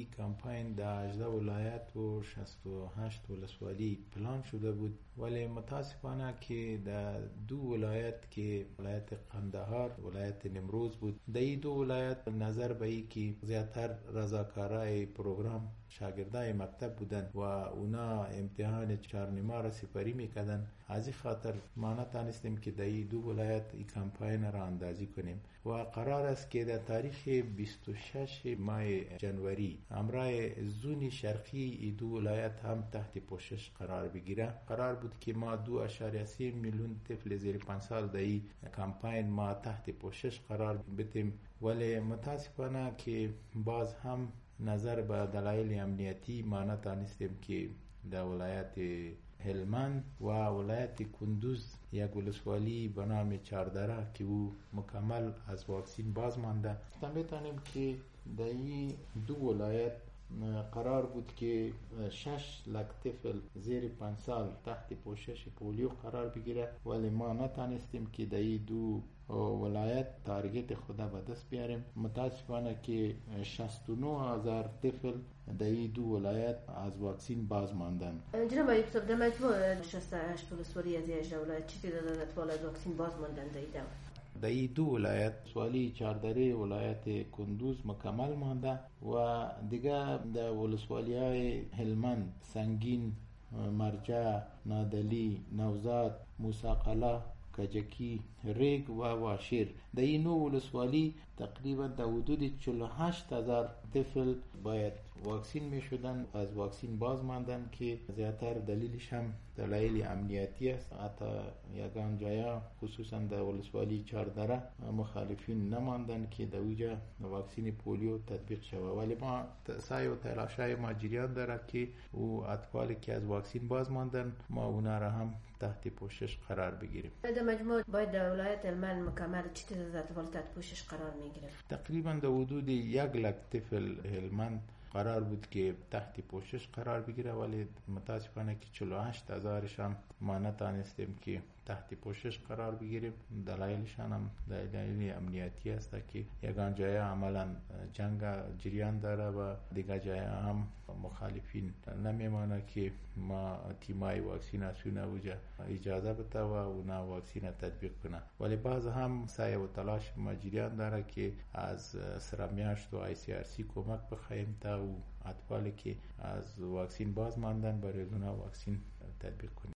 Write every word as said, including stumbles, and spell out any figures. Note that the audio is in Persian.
این کمپاین در هجده ولایت و شصت و هشت ولسوالی پلان شده بود، ولی متاسفانه که در دو ولایت که ولایت قندهار ولایت نیمروز بود، در این دو ولایت نظر به ای که زیادتر رضاکارای پروگرام شاگردای مکتب بودن و اونا امتحان چهارنیمه را سپری میکردن، از این خاطر ما نتانستیم که در این دو ولایت این کمپاین را اندازی کنیم و قرار است که در تاریخ بیست و شش ماه جنوری امرای زون شرقی این دو ولایت هم تحت پوشش قرار بگیره. قرار بود که ما دو اشاریه سه میلیون طفل زیر پنج سال در این کمپاین ما تحت پوشش قرار بدیم، ولی متاسفانه که باز هم نظر به دلایل امنیتی ما نتانستیم که در ولایت هلمند و ولایت کندوز یک ولسوالی به نام چاردره که او مکمل از واکسین باز مانده. میتونیم که در این دو ولایت قرار بود که شش لک طفل زیر پنج سال تحت پوشش پولیو قرار بگیره، ولی ما نتانستیم که در این دو ولایت تارگت خود به دست بیاریم. متاسفانه که شصت و نه هزار طفل در این دو ولایت از واکسین باز ماندن. جناب ایوب صاحب، در مجموع شصت و هشت ولسوالی از هجده ولایت چی تعداد اطفال از واکسین باز ماندن در این دور؟ در این دو ولایت ولسوالی چاردره ولایت کندوز مکمل مانده و دیگه در ولسوالی های هلمند، سنگین، مرجع، نادلی، نوزاد، موساقلا، کجکی، ریگ و واشیر، در این نو ولسوالی تقریبا در حدود چهل و هشت هزار طفل باید واکسین می شدن، از واکسین باز ماندن که زیادتر دلیلش هم دلایل امنیتی است. حتی یگان جایا خصوصا در ولسوالی چاردره مخالفین نماندن که در اوجا واکسین پولیو تطبیق شود، ولی ما سعی و تلاشای ما جریان داره که او اطفالی که از واکسین باز ماندن ما اونا را هم تحت پوشش قرار بگیریم. در مجموع باید در ولایت هلمند مکمل چی تعداد اطفال تحت پوشش قرار میگیره؟ تقریبا در حدود یک لک طفل هلمند قرار بود که تحت پوشش قرار بگیره، ولی متاسفانه که چهل و هشت هزارش هم ما نتانستیم که تحت پوشش قرار بگیریم. دلایلشان هم دلایل امنیتی است که یگان جای عملا جنگ جریان داره و دیگر جای هم مخالفین نمیمانه که ما تیمای واکسیناسیون اوجا اجازه بده و اونا واکسین تطبیق کنه، ولی باز هم سعی و تلاش ما جریان داره که از سرمیاشت و آی سی آر سی کمک بخواهیم تا و اطفالی که از واکسین باز ماندن برای اونا واکسین تطبیق کنیم.